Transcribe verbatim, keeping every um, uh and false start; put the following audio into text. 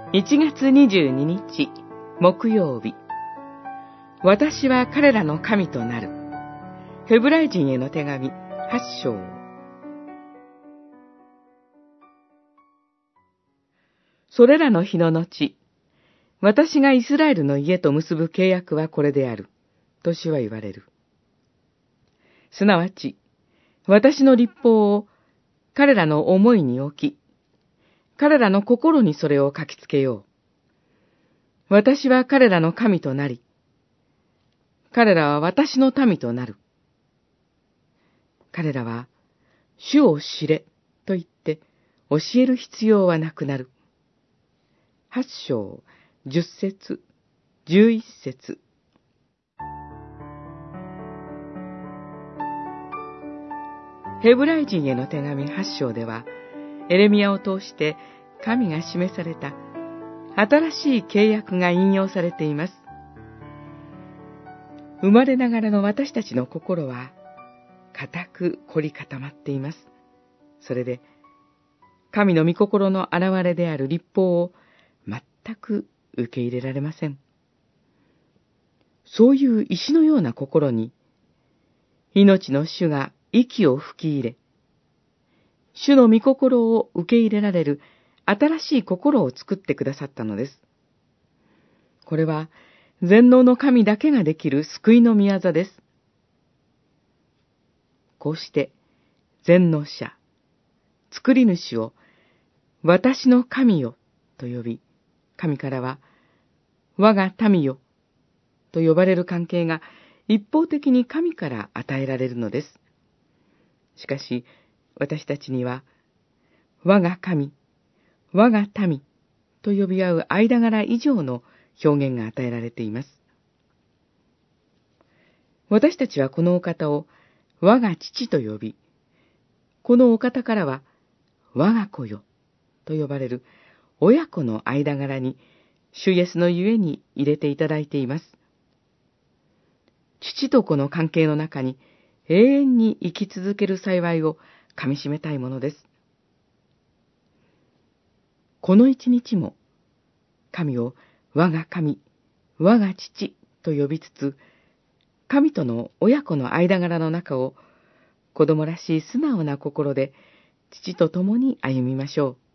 いちがつにじゅうににち木曜日、私は彼らの神となる。ヘブライ人への手紙はち章。それらの日の後、私がイスラエルの家と結ぶ契約はこれであると主は言われる。すなわち、私の律法を彼らの思いに置き、彼らの心にそれを書きつけよう。私は彼らの神となり、彼らは私の民となる。彼らは、主を知れと言って教える必要はなくなる。八章、十節、十一節。ヘブライ人への手紙八章では、エレミヤを通して神が示された新しい契約が引用されています。生まれながらの私たちの心は固く凝り固まっています。それで神の御心の現れである律法を全く受け入れられません。そういう石のような心に命の主が息を吹き入れ、主の御心を受け入れられる新しい心を作ってくださったのです。これは全能の神だけができる救いの御業です。こうして全能者、作り主を私の神よと呼び、神からは我が民よと呼ばれる関係が一方的に神から与えられるのです。しかし私たちには我が神、我が民と呼び合う間柄以上の表現が与えられています。私たちはこのお方を我が父と呼び、このお方からは我が子よと呼ばれる親子の間柄に主イエスのゆえに入れていただいています。父と子の関係の中に永遠に生き続ける幸いをかみしめたいものです。この一日も神を我が神、我が父と呼びつつ、神との親子の間柄の中を子供らしい素直な心で父と共に歩みましょう。